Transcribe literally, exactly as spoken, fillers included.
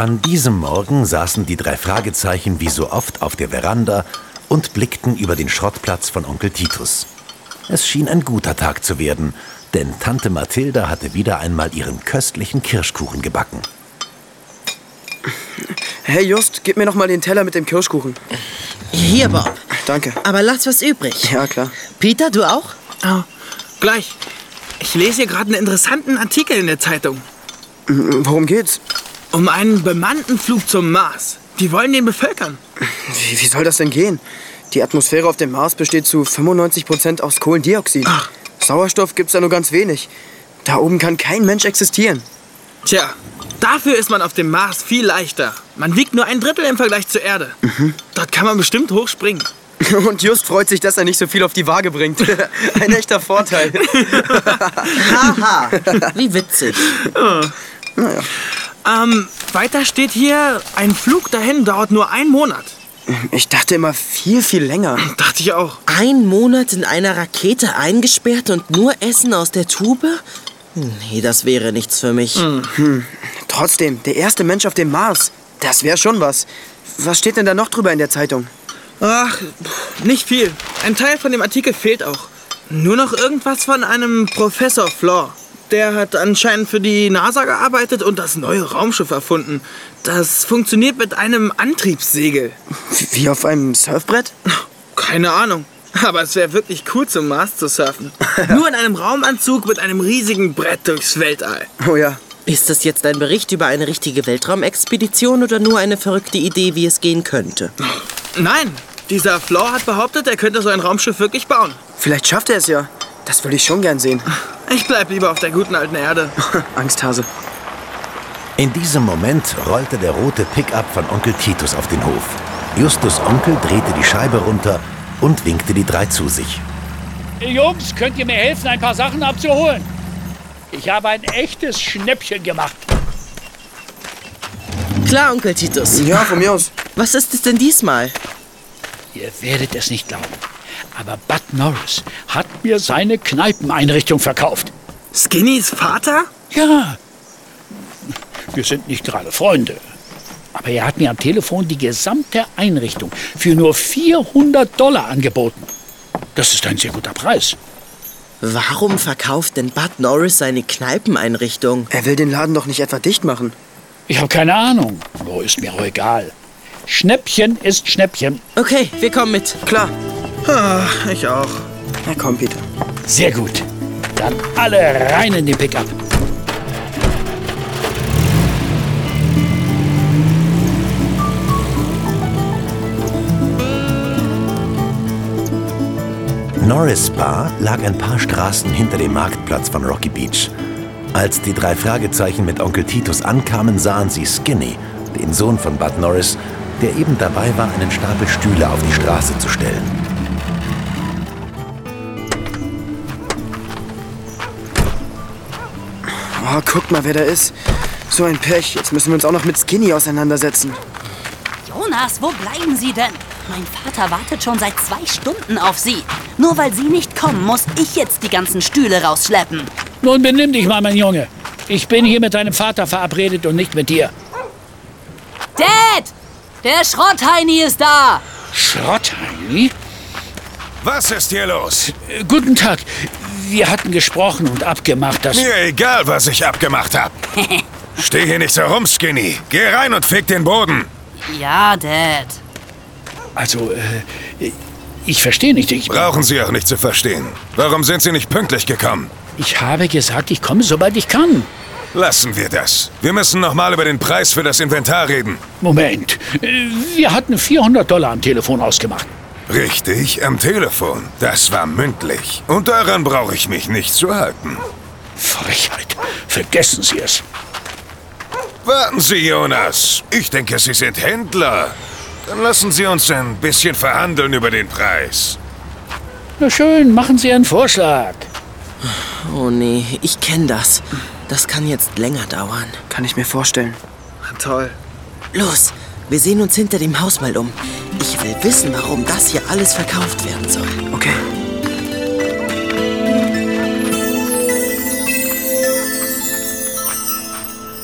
An diesem Morgen saßen die drei Fragezeichen wie so oft auf der Veranda und blickten über den Schrottplatz von Onkel Titus. Es schien ein guter Tag zu werden, denn Tante Mathilda hatte wieder einmal ihren köstlichen Kirschkuchen gebacken. Hey Just, gib mir noch mal den Teller mit dem Kirschkuchen. Hier, Bob. Danke. Aber lass was übrig. Ja, klar. Peter, du auch? Oh, gleich. Ich lese hier gerade einen interessanten Artikel in der Zeitung. Worum geht's? Um einen bemannten Flug zum Mars. Die wollen den bevölkern. Wie, wie soll das denn gehen? Die Atmosphäre auf dem Mars besteht zu fünfundneunzig Prozent aus Kohlendioxid. Ach. Sauerstoff gibt's da nur ganz wenig. Da oben kann kein Mensch existieren. Tja, dafür ist man auf dem Mars viel leichter. Man wiegt nur ein Drittel im Vergleich zur Erde. Mhm. Dort kann man bestimmt hochspringen. Und Just freut sich, dass er nicht so viel auf die Waage bringt. Ein echter Vorteil. Haha, wie witzig. Oh. Naja. Ähm, weiter steht hier, ein Flug dahin dauert nur einen Monat. Ich dachte immer viel, viel länger. Dachte ich auch. Ein Monat in einer Rakete eingesperrt und nur Essen aus der Tube? Nee, das wäre nichts für mich. Mhm. Hm. Trotzdem, der erste Mensch auf dem Mars. Das wäre schon was. Was steht denn da noch drüber in der Zeitung? Ach, nicht viel. Ein Teil von dem Artikel fehlt auch. Nur noch irgendwas von einem Professor Flor. Der hat anscheinend für die NASA gearbeitet und das neue Raumschiff erfunden. Das funktioniert mit einem Antriebssegel. Wie auf einem Surfbrett? Keine Ahnung. Aber es wäre wirklich cool, zum Mars zu surfen. Nur in einem Raumanzug mit einem riesigen Brett durchs Weltall. Oh ja. Ist das jetzt ein Bericht über eine richtige Weltraumexpedition oder nur eine verrückte Idee, wie es gehen könnte? Nein, dieser Flor hat behauptet, er könnte so ein Raumschiff wirklich bauen. Vielleicht schafft er es ja. Das würde ich schon gern sehen. Ich bleib lieber auf der guten alten Erde. Angsthase. In diesem Moment rollte der rote Pickup von Onkel Titus auf den Hof. Justus' Onkel drehte die Scheibe runter und winkte die drei zu sich. Jungs, könnt ihr mir helfen, ein paar Sachen abzuholen? Ich habe ein echtes Schnäppchen gemacht. Klar, Onkel Titus. Ja, von mir aus. Was ist es denn diesmal? Ihr werdet es nicht glauben, aber Bud Norris hat mir seine Kneipeneinrichtung verkauft. Skinnys Vater? Ja. Wir sind nicht gerade Freunde. Aber er hat mir am Telefon die gesamte Einrichtung für nur vierhundert Dollar angeboten. Das ist ein sehr guter Preis. Warum verkauft denn Bud Norris seine Kneipeneinrichtung? Er will den Laden doch nicht etwa dicht machen. Ich habe keine Ahnung. Oh, ist mir auch egal. Schnäppchen ist Schnäppchen. Okay, wir kommen mit. Klar. Ah, ich auch. Na komm, Peter. Sehr gut. Dann alle rein in den Pickup. Norris Bar lag ein paar Straßen hinter dem Marktplatz von Rocky Beach. Als die drei Fragezeichen mit Onkel Titus ankamen, sahen sie Skinny, den Sohn von Bud Norris, der eben dabei war, einen Stapel Stühle auf die Straße zu stellen. Oh, guck mal, wer da ist. So ein Pech. Jetzt müssen wir uns auch noch mit Skinny auseinandersetzen. Jonas, wo bleiben Sie denn? Mein Vater wartet schon seit zwei Stunden auf Sie. Nur weil Sie nicht kommen, muss ich jetzt die ganzen Stühle rausschleppen. Nun benimm dich mal, mein Junge. Ich bin hier mit deinem Vater verabredet und nicht mit dir. Dad! Der Schrottheini ist da! Schrottheini? Was ist hier los? Äh, guten Tag. Wir hatten gesprochen und abgemacht, dass... Mir egal, was ich abgemacht hab. Steh hier nicht so rum, Skinny. Geh rein und feg den Boden. Ja, Dad. Also, äh, ich verstehe nicht. Ich, Brauchen Sie auch nicht zu verstehen. Warum sind Sie nicht pünktlich gekommen? ich habe gesagt, ich komme, sobald ich kann. Lassen wir das. Wir müssen noch mal über den Preis für das Inventar reden. Moment. Äh, Wir hatten vierhundert Dollar am Telefon ausgemacht. Richtig, am Telefon. Das war mündlich. Und daran brauche ich mich nicht zu halten. Frechheit. Vergessen Sie es. Warten Sie, Jonas. Ich denke, Sie sind Händler. Dann lassen Sie uns ein bisschen verhandeln über den Preis. Na schön, machen Sie einen Vorschlag. Oh nee, ich kenne das. Das kann jetzt länger dauern. Kann ich mir vorstellen. Toll. Los, wir sehen uns hinter dem Haus mal um. Ich will wissen, warum das hier alles verkauft werden soll.